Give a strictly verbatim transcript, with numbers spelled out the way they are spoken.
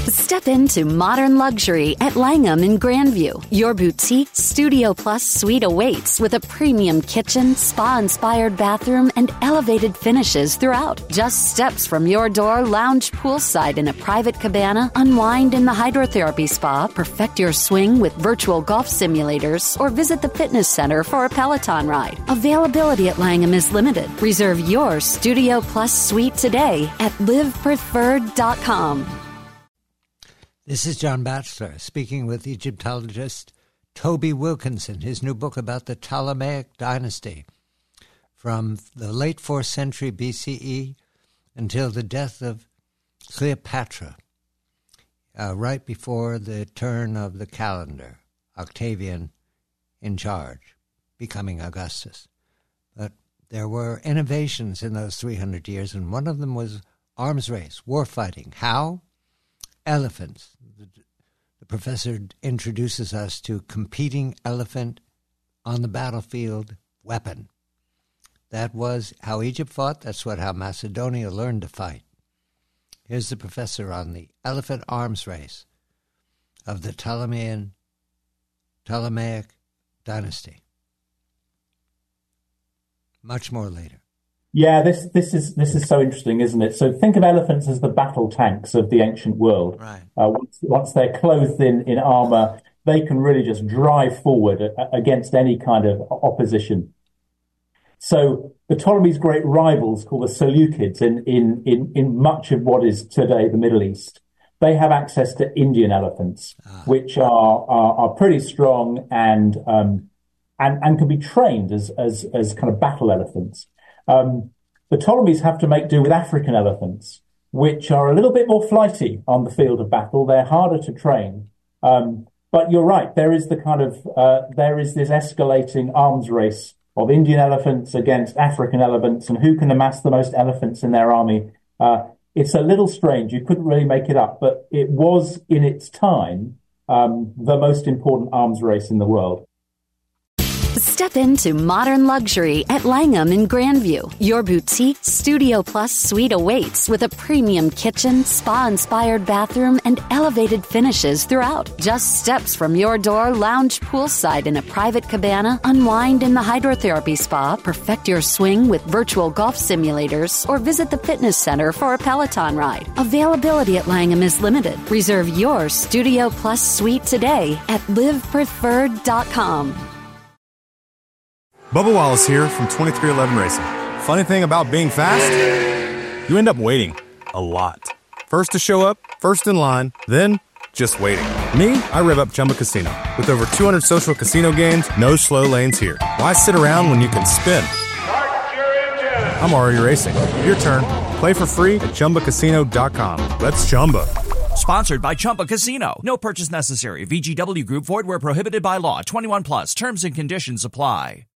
Step into modern luxury at Langham in Grandview. Your boutique Studio Plus suite awaits with a premium kitchen, spa-inspired bathroom, and elevated finishes throughout. Just steps from your door, lounge poolside in a private cabana, unwind in the hydrotherapy spa, perfect your swing with virtual golf simulators, or visit the fitness center for a Peloton ride. Availability at Langham is limited. Reserve your Studio Plus suite today at live preferred dot com. This is John Batchelor speaking with Egyptologist Toby Wilkinson, his new book about the Ptolemaic dynasty from the late fourth century B C E until the death of Cleopatra, uh, right before the turn of the calendar, Octavian in charge, becoming Augustus. But there were innovations in those three hundred years, and one of them was arms race, war fighting. How? Elephants. The, the professor introduces us to competing elephant on the battlefield weapon. That was how Egypt fought. That's what how Macedonia learned to fight. Here's the professor on the elephant arms race of the Ptolemean, Ptolemaic dynasty. Much more later. Yeah, this this is this is so interesting, isn't it? So think of elephants as the battle tanks of the ancient world. Right. Uh, once, once they're clothed in, in armor, they can really just drive forward against any kind of opposition. So the Ptolemies' great rivals, called the Seleucids, in, in, in, in much of what is today the Middle East, they have access to Indian elephants, ah. which are, are are pretty strong and um and and can be trained as as as kind of battle elephants. Um, the Ptolemies have to make do with African elephants, which are a little bit more flighty on the field of battle. They're harder to train. Um, but you're right. There is the kind of, uh, there is this escalating arms race of Indian elephants against African elephants and who can amass the most elephants in their army. Uh, it's a little strange. You couldn't really make it up, but it was in its time, um, the most important arms race in the world. Step into modern luxury at Langham in Grandview. Your boutique Studio Plus suite awaits with a premium kitchen, spa-inspired bathroom, and elevated finishes throughout. Just steps from your door, lounge poolside in a private cabana, unwind in the hydrotherapy spa, perfect your swing with virtual golf simulators, or visit the fitness center for a Peloton ride. Availability at Langham is limited. Reserve your Studio Plus suite today at live preferred dot com. Bubba Wallace here from twenty-three eleven Racing. Funny thing about being fast? You end up waiting. A lot. First to show up, first in line, then just waiting. Me, I rev up Chumba Casino. With over two hundred social casino games, no slow lanes here. Why sit around when you can spin? I'm already racing. Your turn. Play for free at Chumba Casino dot com. Let's Chumba. Sponsored by Chumba Casino. No purchase necessary. V G W Group. Void where prohibited by law. twenty-one plus. Terms and conditions apply.